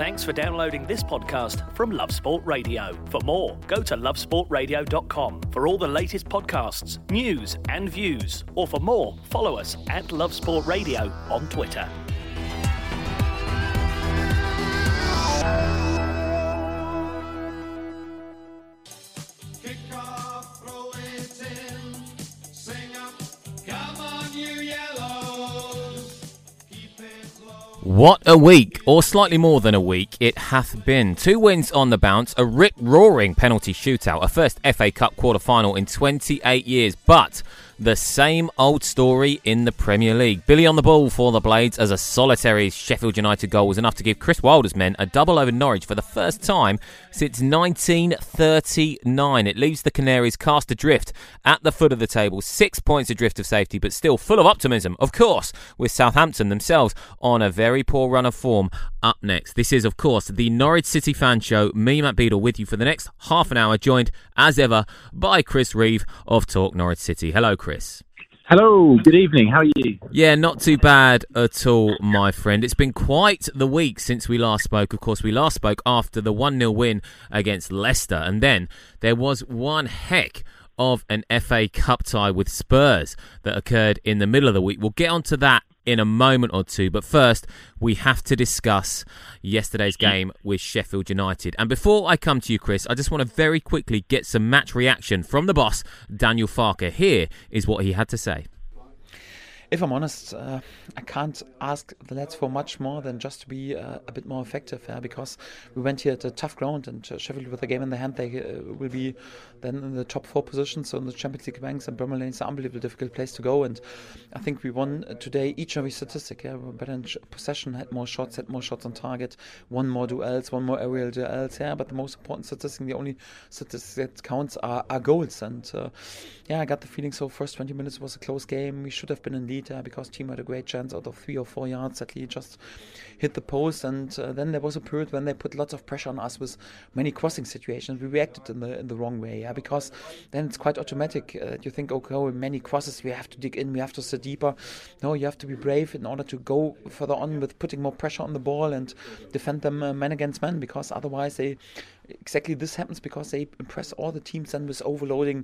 Thanks for downloading this podcast from Love Sport Radio. For more, go to lovesportradio.com for all the latest podcasts, news and views. Or for more, follow us at Love Sport Radio on Twitter. What a week, or slightly more than a week, it hath been. 2 wins on the bounce, a rip-roaring penalty shootout, a first FA Cup quarter-final in 28 years, but the same old story in the Premier League. Billy on the ball for the Blades, as a solitary Sheffield United goal was enough to give Chris Wilder's men a double over Norwich for the first time since 1939. It leaves the Canaries cast adrift at the foot of the table, 6 points adrift of safety, but still full of optimism, of course, with Southampton themselves on a very poor run of form up next. This is, of course, the Norwich City Fan Show. Me, Matt Beadle, with you for the next half an hour, joined, as ever, by Chris Reeve of Talk Norwich City. Hello, Chris. Hello, good evening. How are you? Yeah, not too bad at all, my friend. It's been quite the week since we last spoke. Of course, we last spoke after the 1-0 win against Leicester, and then there was one heck of an FA Cup tie with Spurs that occurred in the middle of the week. We'll get onto that in a moment or two, but first we have to discuss yesterday's game with Sheffield United. And before I come to you, Chris, I just want to very quickly get some match reaction from the boss, Daniel Farke. Here is what he had to say. If I'm honest, I can't ask the lads for much more than just to be a bit more effective, because we went here at a tough ground, and Sheffield, with a game in the hand, they will be then in the top 4 positions, so in the Champions League ranks, and Bramall Lane is an unbelievably difficult place to go, and I think we won today each and every statistic. We were better in possession, had more shots on target, won more duels, won more aerial duels, but the most important statistic, the only statistic that counts are goals, and I got the feeling so first 20 minutes was a close game. We should have been in lead because team had a great chance out of 3 or 4 yards that he just hit the post, and then there was a period when they put lots of pressure on us with many crossing situations. We reacted in the wrong way, because then it's quite automatic. You think, okay, many crosses, we have to dig in, we have to sit deeper. No, you have to be brave in order to go further on with putting more pressure on the ball and defend them man against man, because otherwise exactly this happens because they impress all the teams then with overloading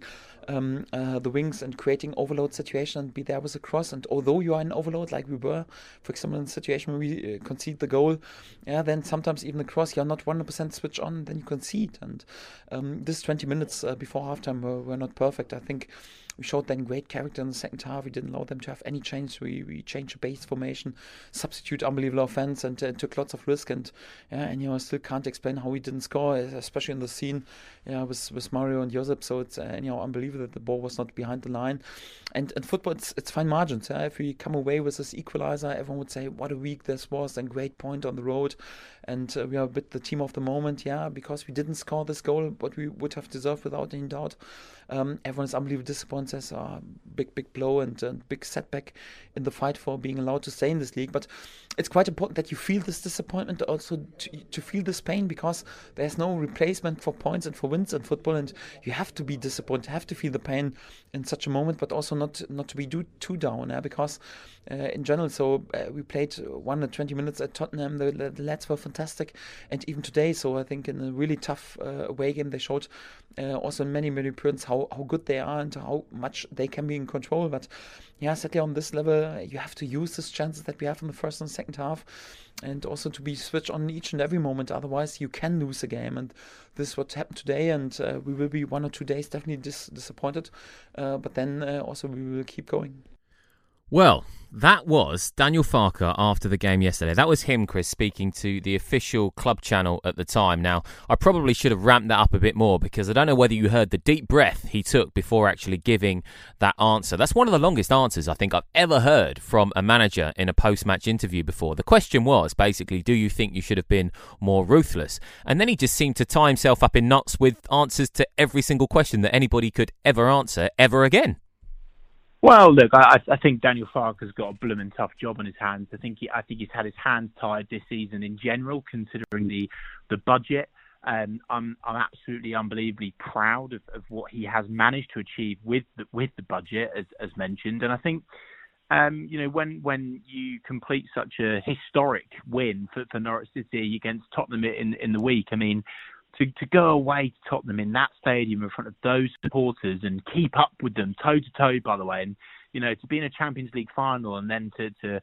the wings and creating overload situation and be there with a cross. And although you are in overload, like we were, for example, in the situation where we concede the goal, then sometimes even the cross, you're not 100% switch on, then you concede. And this 20 minutes before halftime were not perfect. I think we showed then great character in the second half. We didn't allow them to have any change. We changed the base formation, substitute unbelievable offense, and took lots of risk. And I still can't explain how we didn't score, especially in the scene with Mario and Josip. So it's unbelievable that the ball was not behind the line. And football, it's fine margins. If we come away with this equalizer, everyone would say what a week this was, and great point on the road. And we are a bit the team of the moment, because we didn't score this goal, what we would have deserved without any doubt. Everyone is unbelievably disappointed, says big blow and big setback in the fight for being allowed to stay in this league. But it's quite important that you feel this disappointment, also to feel this pain, because there's no replacement for points and for wins in football, and you have to be disappointed, have to feel the pain in such a moment, but also not to be too down, because in general, so we played 120 minutes at Tottenham. The lads were fantastic, and even today, so I think in a really tough away game, they showed also in many periods how good they are and how much they can be in control. But sadly on this level, you have to use these chances that we have in the first and second half, and also to be switched on each and every moment. Otherwise, you can lose a game, and this is what happened today. And we will be 1 or 2 days definitely disappointed, but then also we will keep going. Well, that was Daniel Farke after the game yesterday. That was him, Chris, speaking to the official club channel at the time. Now, I probably should have ramped that up a bit more, because I don't know whether you heard the deep breath he took before actually giving that answer. That's one of the longest answers I think I've ever heard from a manager in a post-match interview before. The question was basically, do you think you should have been more ruthless? And then he just seemed to tie himself up in knots with answers to every single question that anybody could ever answer ever again. Well, look, I think Daniel Farke has got a blooming tough job on his hands. I think he's had his hands tied this season in general, considering the budget. I'm absolutely unbelievably proud of what he has managed to achieve with the budget, as mentioned. And I think when you complete such a historic win for Norwich City against Tottenham in the week, I mean, to go away to Tottenham in that stadium in front of those supporters and keep up with them toe to toe, by the way, and to be in a Champions League final and then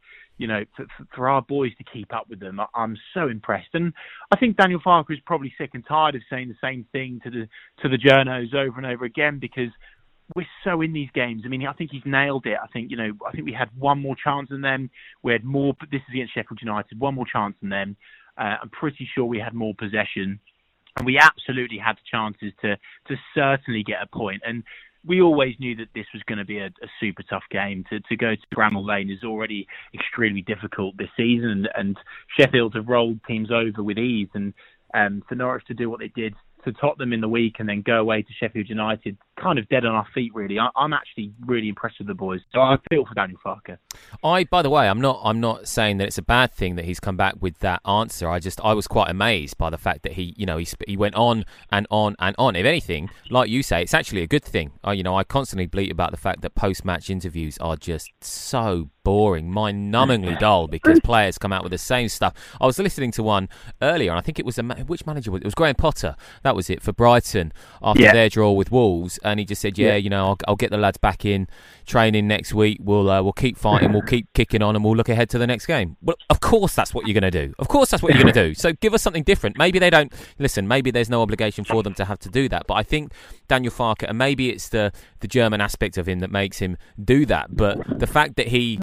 for our boys to keep up with them, I'm so impressed. And I think Daniel Farke is probably sick and tired of saying the same thing to the journos over and over again, because we're so in these games. I mean, I think he's nailed it. I think we had one more chance than them. We had more. This is against Sheffield United. One more chance than them. I'm pretty sure we had more possession, and we absolutely had the chances to certainly get a point. And we always knew that this was going to be a super tough game. To go to Bramall Lane is already extremely difficult this season, and Sheffield have rolled teams over with ease. And for Norwich to do what they did to Tottenham in the week and then go away to Sheffield United, kind of dead on our feet, really. I'm actually really impressed with the boys. So I feel for Daniel Farke. By the way, I'm not saying that it's a bad thing that he's come back with that answer. I was quite amazed by the fact that he went on and on and on. If anything, like you say, it's actually a good thing. I constantly bleat about the fact that post-match interviews are just so boring, mind-numbingly dull, because players come out with the same stuff. I was listening to one earlier, and I think it was which manager was it? It was Graham Potter. That was it, for Brighton after their draw with Wolves, and he just said, I'll get the lads back in training next week. We'll keep fighting, we'll keep kicking on, and we'll look ahead to the next game. Well, of course that's what you're going to do. Of course that's what you're going to do. So give us something different. Maybe they don't listen. Maybe there's no obligation for them to have to do that. But I think Daniel Farke, and maybe it's the German aspect of him that makes him do that. But the fact that he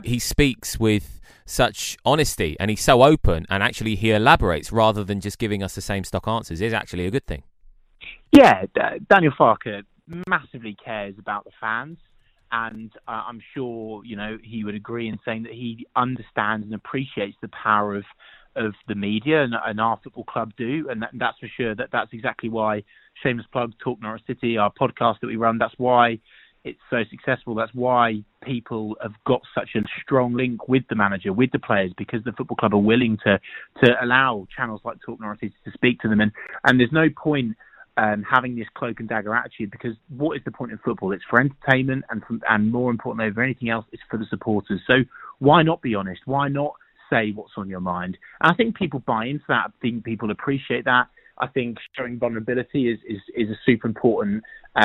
speaks with such honesty and he's so open, and actually he elaborates rather than just giving us the same stock answers, is actually a good thing. Yeah, Daniel Farke massively cares about the fans, and I'm sure he would agree in saying that he understands and appreciates the power of the media, and our football club do, and that's for sure. That's exactly why shameless plug Talk Norwich City, our podcast that we run. That's why it's so successful. That's why people have got such a strong link with the manager, with the players, because the football club are willing to allow channels like Talk Norwich City to speak to them, and there's no point having this cloak and dagger attitude, because what is the point of football? It's for entertainment, and more importantly over anything else, it's for the supporters. So why not be honest? Why not say what's on your mind? And I think people buy into that. I think people appreciate that. I think showing vulnerability is a super important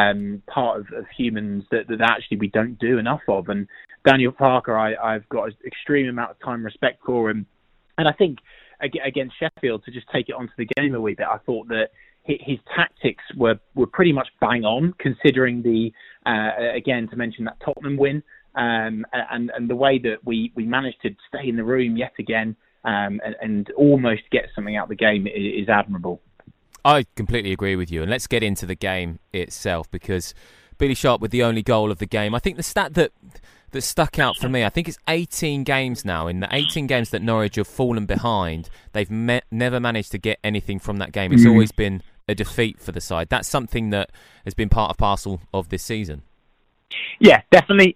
part of humans that actually we don't do enough of. And Daniel Farke, I've got an extreme amount of time and respect for him. And I think against Sheffield, to just take it onto the game a wee bit, I thought that his tactics were pretty much bang on, considering again, to mention that Tottenham win, and the way that we managed to stay in the room yet again, and almost get something out of the game is admirable. I completely agree with you, and let's get into the game itself, because Billy Sharp with the only goal of the game. I think the stat that stuck out for me, I think it's 18 games now. In the 18 games that Norwich have fallen behind, they've never managed to get anything from that game. It's always been a defeat for the side. That's something that has been part of parcel of this season. Yeah, definitely.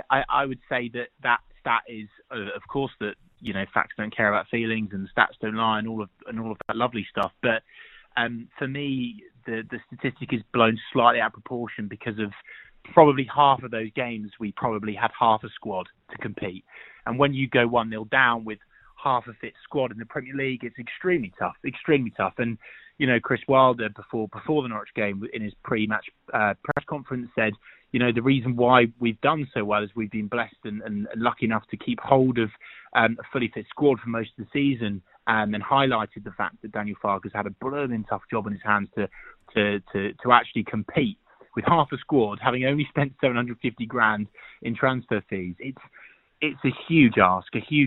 I would say that stat is, of course, that facts don't care about feelings and stats don't lie and all of that lovely stuff. But for me, the statistic is blown slightly out of proportion, because of probably half of those games we probably had half a squad to compete. And when you go 1-0 down with half a fit squad in the Premier League, it's extremely tough. And Chris Wilder before the Norwich game in his pre-match press conference said, the reason why we've done so well is we've been blessed and lucky enough to keep hold of a fully fit squad for most of the season, and highlighted the fact that Daniel Farke has had a blooming tough job on his hands to actually compete with half a squad, having only spent $750,000 in transfer fees. It's a huge ask.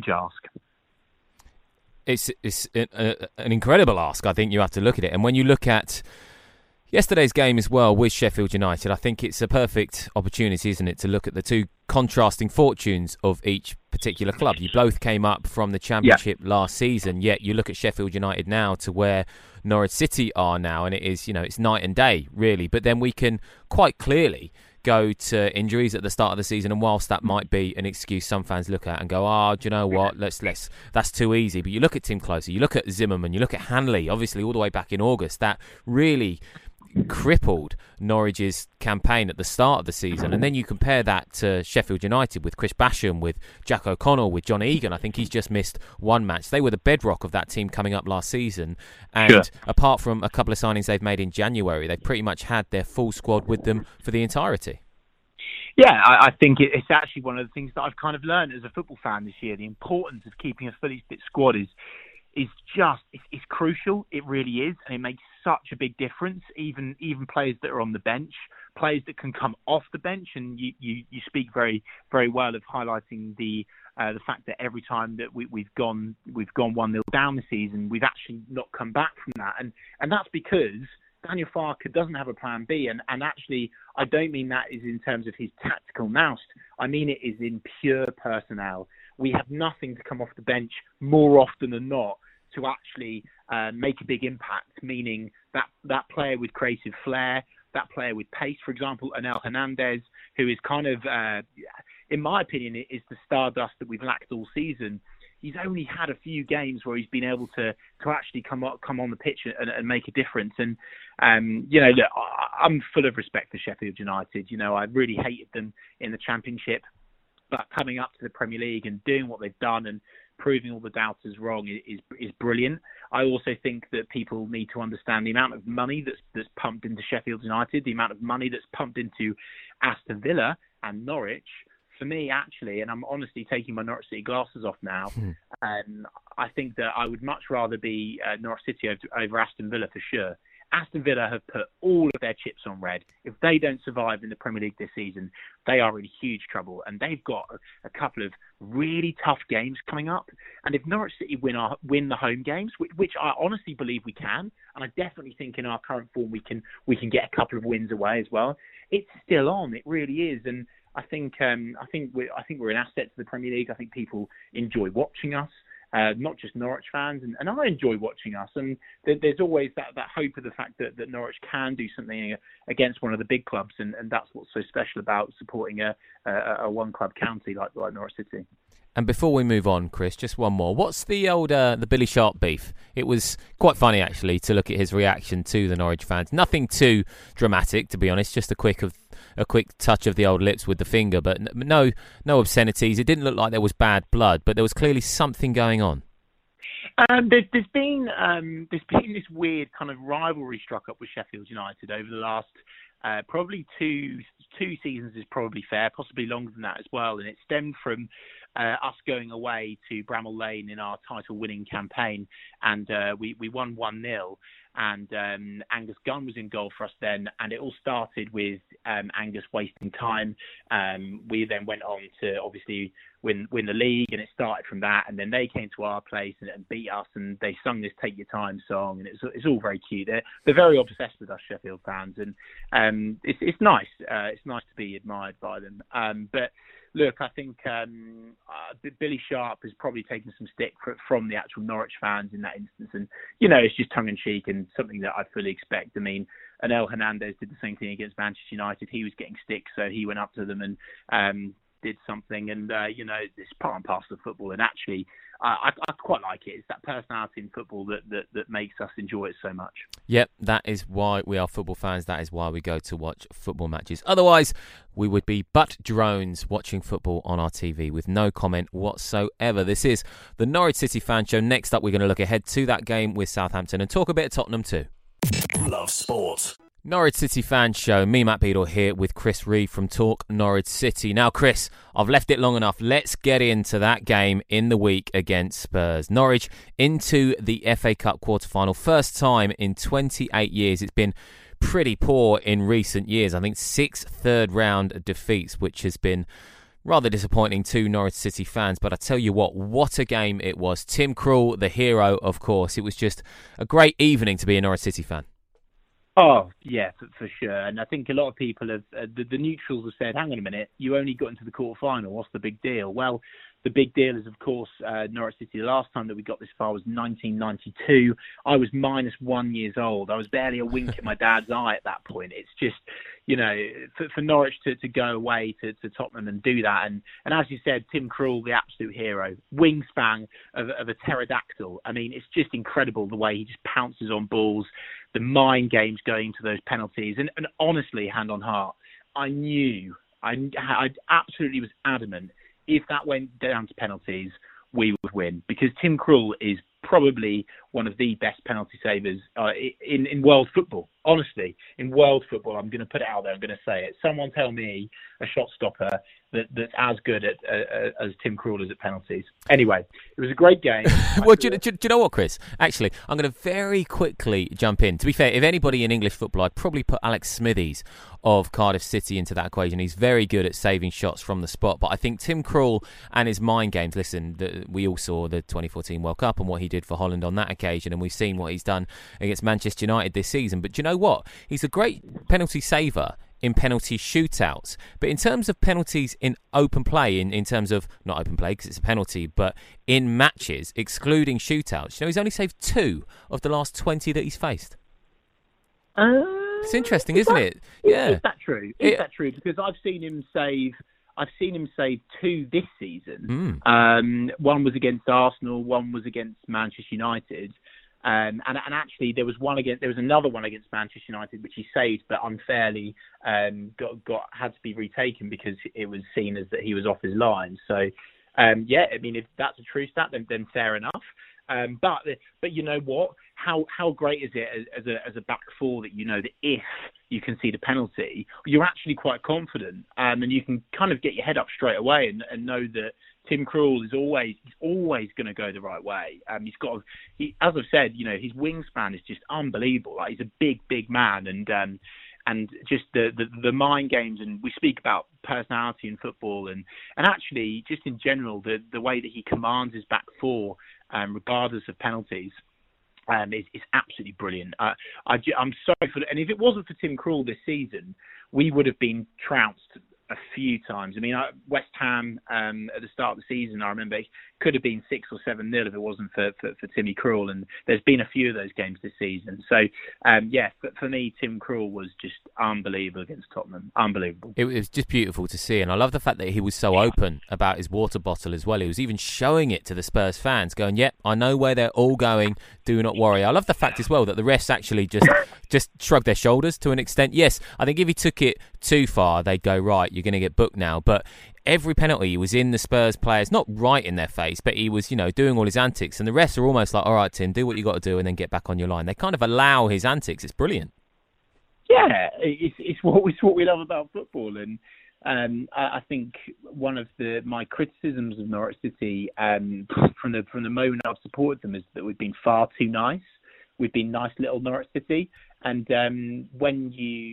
It's an incredible ask. I think you have to look at it. And when you look at yesterday's game as well with Sheffield United, I think it's a perfect opportunity, isn't it, to look at the two contrasting fortunes of each particular club. You both came up from the Championship last season, yet you look at Sheffield United now to where Norwich City are now, and it is, it's night and day, really. But then we can quite clearly go to injuries at the start of the season, and whilst that might be an excuse some fans look at and go, do you know what, let's that's too easy. But you look at Tim Closer, you look at Zimmerman, you look at Hanley, obviously all the way back in August, that really crippled Norwich's campaign at the start of the season. And then you compare that to Sheffield United with Chris Basham, with Jack O'Connell, with John Egan. I think he's just missed one match. They were the bedrock of that team coming up last season. And apart from a couple of signings they've made in January, they've pretty much had their full squad with them for the entirety. Yeah, I think it's actually one of the things that I've kind of learned as a football fan this year. The importance of keeping a fully fit squad is crucial. It really is, and it makes such a big difference. Even players that are on the bench, players that can come off the bench, and you speak very, very well of highlighting the fact that every time that we've gone 1-0 down this season, we've actually not come back from that, and that's because Daniel Farke doesn't have a plan B, and actually I don't mean that is in terms of his tactical nous. I mean it is in pure personnel. We have nothing to come off the bench more often than not to actually make a big impact, meaning that player with creative flair, that player with pace, for example, Anel Hernandez, who is kind of, in my opinion, is the stardust that we've lacked all season. He's only had a few games where he's been able to actually come on the pitch and make a difference. And, look, I'm full of respect for Sheffield United. I really hated them in the Championship, but coming up to the Premier League and doing what they've done and proving all the doubters wrong is brilliant. I also think that people need to understand the amount of money that's pumped into Sheffield United, the amount of money that's pumped into Aston Villa and Norwich. For me, actually, and I'm honestly taking my Norwich City glasses off now, I think that I would much rather be Norwich City over Aston Villa for sure. Aston Villa have put all of their chips on red. If they don't survive in the Premier League this season, they are in huge trouble. And they've got a couple of really tough games coming up. And if Norwich City win the home games, which I honestly believe we can, and I definitely think in our current form we can get a couple of wins away as well. It's still on. It really is. And I think we're an asset to the Premier League. I think people enjoy watching us. Not just Norwich fans, and I enjoy watching us. And there's always that hope of the fact that Norwich can do something against one of the big clubs, and that's what's so special about supporting a one-club county like Norwich City. And before we move on, Chris, just one more. What's the old the Billy Sharp beef? It was quite funny, actually, to look at his reaction to the Norwich fans. Nothing too dramatic, to be honest, just a quick touch of the old lips with the finger, but no obscenities. It didn't look like there was bad blood, but there was clearly something going on. There's been this weird kind of rivalry struck up with Sheffield United over the last probably two seasons is probably fair, possibly longer than that as well, and it stemmed from us going away to Bramall Lane in our title-winning campaign, and we won 1-0. And Angus Gunn was in goal for us then, and it all started with Angus wasting time. We then went on to obviously win the league, and it started from that. And then they came to our place and beat us, and they sung this "Take Your Time" song, and it's all very cute. They're very obsessed with us Sheffield fans, and it's nice. It's nice to be admired by them. But look, I think Billy Sharp has probably taken some stick from the actual Norwich fans in that instance. And, it's just tongue-in-cheek and something that I fully expect. I mean, Anel Hernandez did the same thing against Manchester United. He was getting stick, so he went up to them and did something. And, it's part and parcel of football. And actually, I quite like it. It's that personality in football that makes us enjoy it so much. Yep, that is why we are football fans. That is why we go to watch football matches. Otherwise, we would be but drones watching football on our TV with no comment whatsoever. This is the Norwich City Fan Show. Next up, we're going to look ahead to that game with Southampton and talk a bit of Tottenham too. Love Sport. Norwich City Fan Show. Me, Matt Beadle, here with Chris Reeve from Talk Norwich City. Now, Chris, I've left it long enough. Let's get into that game in the week against Spurs. Norwich into the FA Cup quarter-final. First time in 28 years. It's been pretty poor in recent years. I think 6 third-round defeats, which has been rather disappointing to Norwich City fans. But I tell you what a game it was. Tim Krul, the hero, of course. It was just a great evening to be a Norwich City fan. Oh, yeah, for sure. And I think a lot of people have, the neutrals have said, hang on a minute, you only got into the quarterfinal. What's the big deal? Well, the big deal is, of course, Norwich City. The last time that we got this far was 1992. I was -1 years old. I was barely a wink in my dad's eye at that point. It's just, for Norwich to go away to Tottenham and do that. And as you said, Tim Krul, the absolute hero, wingspan of a pterodactyl. I mean, it's just incredible the way he just pounces on balls, the mind games going to those penalties. And honestly, hand on heart, I absolutely was adamant, if that went down to penalties, we would win, because Tim Krul is probably one of the best penalty savers in world football. Honestly, in world football, I'm going to put it out there. I'm going to say it. Someone tell me a shot stopper that's as good as Tim Krul is at penalties. Anyway, it was a great game. Well, do you know what, Chris? Actually, I'm going to very quickly jump in. To be fair, if anybody in English football, I'd probably put Alex Smithies of Cardiff City into that equation. He's very good at saving shots from the spot. But I think Tim Krul and his mind games, listen, we all saw the 2014 World Cup and what he did for Holland on that occasion, and we've seen what he's done against Manchester United this season. But do you know what? He's a great penalty saver in penalty shootouts. But in terms of penalties in open play, in terms of, not open play because it's a penalty, but in matches, excluding shootouts, he's only saved 2 of the last 20 that he's faced. It's interesting, isn't it? Yeah. Is that true? Is that true? Because I've seen him save 2 this season. One was against Arsenal, one was against Manchester United. And actually, there was another one against Manchester United which he saved, but unfairly had to be retaken because it was seen as that he was off his line. So, I mean, if that's a true stat, then fair enough. But you know what? How great is it as a back four that that if you can see the penalty, you're actually quite confident, and you can kind of get your head up straight away and know that Tim Krul is always going to go the right way. As I've said, his wingspan is just unbelievable. Like, he's a big man, and just the mind games, and we speak about personality in football, and actually just in general the way that he commands his back four, regardless of penalties, is absolutely brilliant. I'm sorry and if it wasn't for Tim Krul this season, we would have been trounced a few times. I mean, West Ham at the start of the season, I remember it could have been 6 or 7-0 if it wasn't for Timmy Krul, and there's been a few of those games this season. So, for me, Tim Krul was just unbelievable against Tottenham. Unbelievable. It was just beautiful to see, and I love the fact that he was so open about his water bottle as well. He was even showing it to the Spurs fans, going, "Yep, I know where they're all going. Do not worry." I love the fact as well that the refs actually just shrugged their shoulders to an extent. Yes, I think if he took it too far, they'd go, "Right, you're going to get booked now." But every penalty was in the Spurs players, not right in their face, but he was, doing all his antics. And the refs are almost like, "All right, Tim, do what you got to do and then get back on your line." They kind of allow his antics. It's brilliant. Yeah, it's what we love about football. And I think one of my criticisms of Norwich City from the moment I've supported them is that we've been far too nice. We've been nice little Norwich City. And when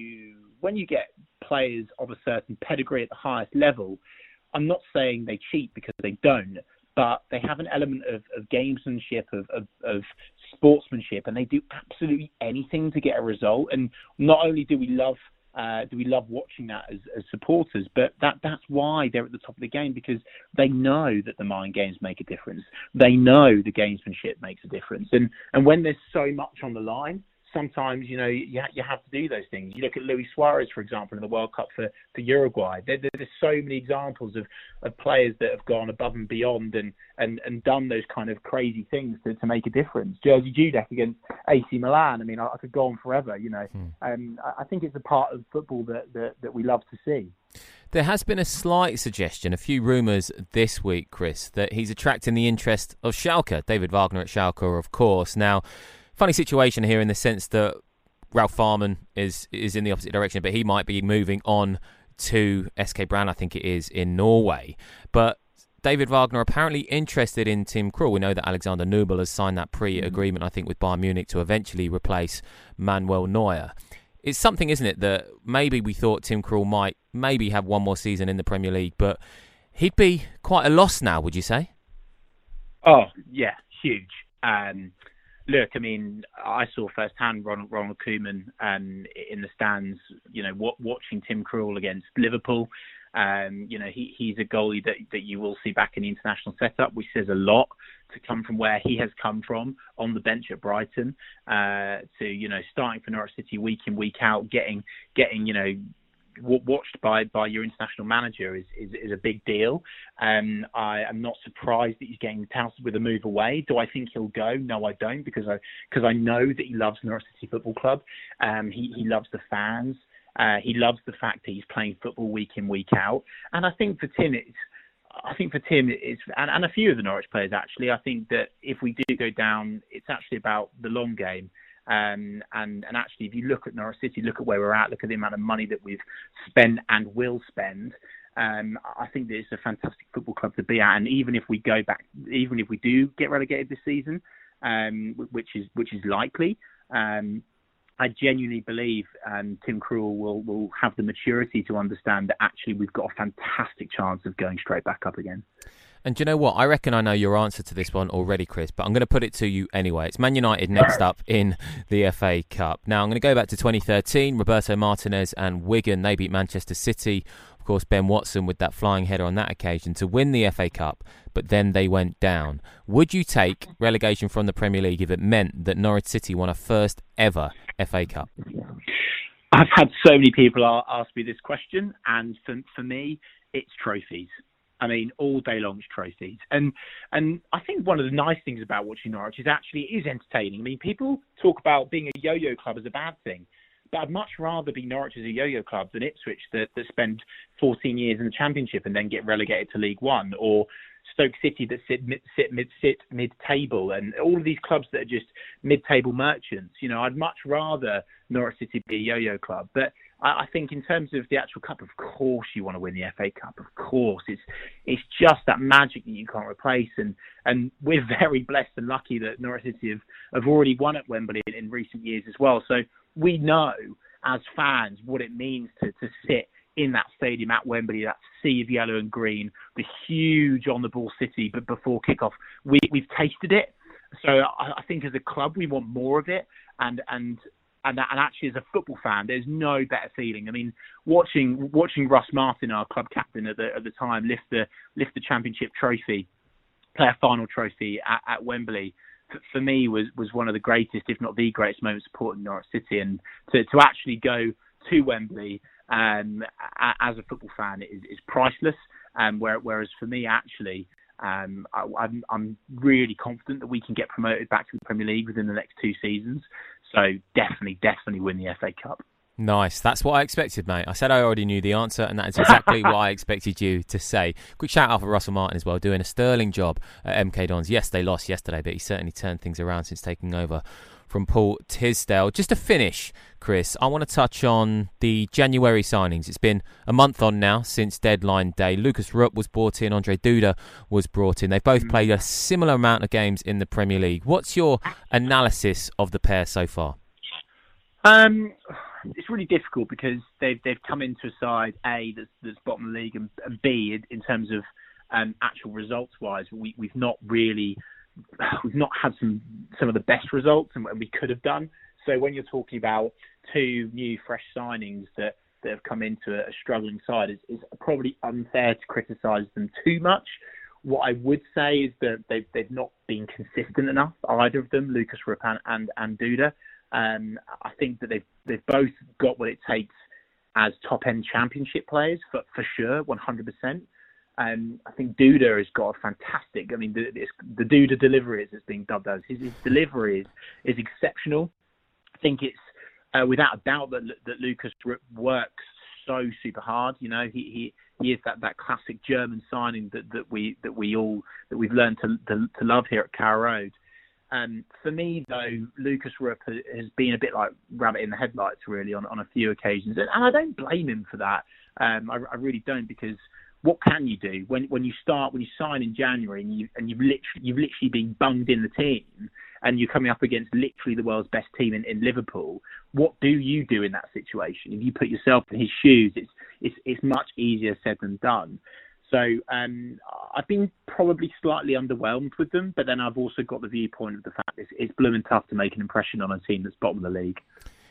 you get players of a certain pedigree at the highest level, I'm not saying they cheat, because they don't, but they have an element of gamesmanship, of sportsmanship, and they do absolutely anything to get a result. And not only do we love watching that as supporters, but that's why they're at the top of the game, because they know that the mind games make a difference. They know the gamesmanship makes a difference. And when there's so much on the line, sometimes, you have to do those things. You look at Luis Suarez, for example, in the World Cup for Uruguay. There's so many examples of players that have gone above and beyond and done those kind of crazy things to make a difference. Jerzy Dudek against AC Milan. I mean, I could go on forever, I think it's a part of football that we love to see. There has been a slight suggestion, a few rumours this week, Chris, that he's attracting the interest of Schalke. David Wagner at Schalke, of course. Now, funny situation here in the sense that Ralph Farman is in the opposite direction, but he might be moving on to SK Brann, I think it is, in Norway. But David Wagner apparently interested in Tim Krul. We know that Alexander Nubel has signed that pre-agreement, I think, with Bayern Munich to eventually replace Manuel Neuer. It's something, isn't it, that maybe we thought Tim Krul might maybe have one more season in the Premier League, but he'd be quite a loss now, would you say? Oh, yeah, huge. Look, I mean, I saw firsthand Ronald Koeman in the stands, watching Tim Krul against Liverpool. He's a goalie that you will see back in the international setup, which says a lot to come from where he has come from on the bench at Brighton, to starting for Norwich City week in, week out, getting watched by your international manager is a big deal. I am not surprised that he's getting touted with a move away. Do I think he'll go? No, I don't, because I know that he loves Norwich City Football Club. He loves the fans. He loves the fact that he's playing football week in, week out. And I think for Tim, and a few of the Norwich players actually, I think that if we do go down, it's actually about the long game. And actually, if you look at Norwich City, look at where we're at, look at the amount of money that we've spent and will spend, I think that it's a fantastic football club to be at. And even if we do get relegated this season, which is likely, I genuinely believe Tim Krul will have the maturity to understand that actually we've got a fantastic chance of going straight back up again. And do you know what? I reckon I know your answer to this one already, Chris, but I'm going to put it to you anyway. It's Man United next up in the FA Cup. Now, I'm going to go back to 2013. Roberto Martinez and Wigan, they beat Manchester City. Of course, Ben Watson with that flying header on that occasion to win the FA Cup, but then they went down. Would you take relegation from the Premier League if it meant that Norwich City won a first ever FA Cup? I've had so many people ask me this question, and for me, it's trophies. I mean, all day long it's trophies. And I think one of the nice things about watching Norwich is actually it is entertaining. I mean, people talk about being a yo-yo club as a bad thing, but I'd much rather be Norwich as a yo-yo club than Ipswich that spend 14 years in the Championship and then get relegated to League One, or Stoke City that sit mid-table, and all of these clubs that are just mid-table merchants. I'd much rather Norwich City be a yo-yo club. But I think in terms of the actual cup, of course you want to win the FA Cup. Of course, it's just that magic that you can't replace, and we're very blessed and lucky that Norwich City have already won at Wembley in recent years as well. So we know as fans what it means to sit in that stadium at Wembley, that sea of yellow and green, the huge on-the-ball city. But before kickoff, we've tasted it. So I think as a club we want more of it, and actually, as a football fan, there's no better feeling. I mean, watching Russ Martin, our club captain at the time, lift the Championship trophy, play a final trophy at Wembley, for me was one of the greatest, if not the greatest, moments supporting Norwich City. And to actually go to Wembley as a football fan is priceless. Whereas for me, actually, I'm really confident that we can get promoted back to the Premier League within the next 2 seasons. So definitely win the FA Cup. Nice. That's what I expected, mate. I said I already knew the answer, and that is exactly what I expected you to say. Quick shout out for Russell Martin as well, doing a sterling job at MK Dons. Yes, they lost yesterday, but he certainly turned things around since taking over from Paul Tisdale. Just to finish, Chris, I want to touch on the January signings. It's been a month on now since deadline day. Lucas Rupp was brought in, Andre Duda was brought in. They've both played a similar amount of games in the Premier League. What's your analysis of the pair so far? It's really difficult because they've come into a side A that's bottom of the league, and B in terms of actual results wise, we've not had some of the best results and we could have done. So when you're talking about 2 new fresh signings that have come into a struggling side, it's probably unfair to criticise them too much. What I would say is that they've not been consistent enough, either of them, Lucas Rupp and Duda. I think that they've both got what it takes as top-end Championship players, for sure, 100%. I think Duda has got a fantastic. I mean, the Duda delivery, as it's being dubbed as, his delivery is exceptional. I think it's without a doubt that Lucas works so super hard. He is that classic German signing that we've learned to love here at Carrow Road. For me, though, Lucas Rupp has been a bit like rabbit in the headlights, really, on a few occasions, and I don't blame him for that. I really don't, because what can you do when you sign in January and you've literally been bunged in the team, and you're coming up against literally the world's best team in Liverpool? What do you do in that situation? If you put yourself in his shoes, it's much easier said than done. So I've been probably slightly underwhelmed with them, but then I've also got the viewpoint of the fact it's blooming tough to make an impression on a team that's bottom of the league.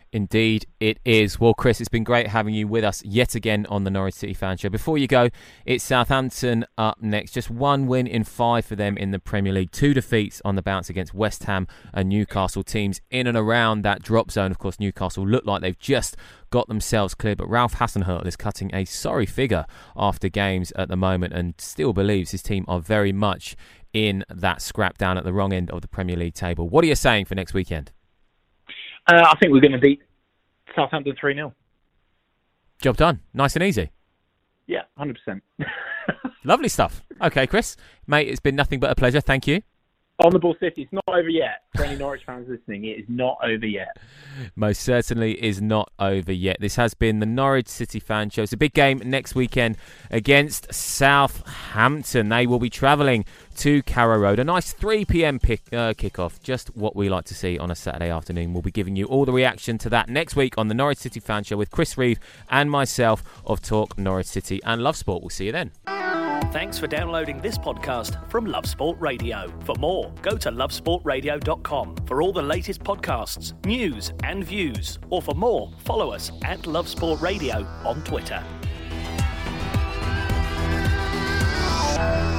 Indeed, it is. Well, Chris, it's been great having you with us yet again on the Norwich City Fan Show. Before you go, it's Southampton up next. Just 1 win in 5 for them in the Premier League. 2 defeats on the bounce against West Ham and Newcastle, teams in and around that drop zone. Of course, Newcastle look like they've just got themselves clear, but Ralph Hasenhüttl is cutting a sorry figure after games at the moment and still believes his team are very much in that scrap down at the wrong end of the Premier League table. What are you saying for next weekend? I think we're going to beat Southampton 3-0. Job done. Nice and easy. Yeah, 100%. Lovely stuff. Okay, Chris. Mate, it's been nothing but a pleasure. Thank you. On the ball, City. It's not over yet. For any Norwich fans listening, it is not over yet. Most certainly is not over yet. This has been the Norwich City Fan Show. It's a big game next weekend against Southampton. They will be travelling to Carrow Road. A nice 3 p.m. kickoff. Just what we like to see on a Saturday afternoon. We'll be giving you all the reaction to that next week on the Norwich City Fan Show with Chris Reeve and myself of Talk Norwich City and Love Sport. We'll see you then. Thanks for downloading this podcast from Love Sport Radio. For more, go to lovesportradio.com for all the latest podcasts, news and views. Or for more, follow us at Love Sport Radio on Twitter.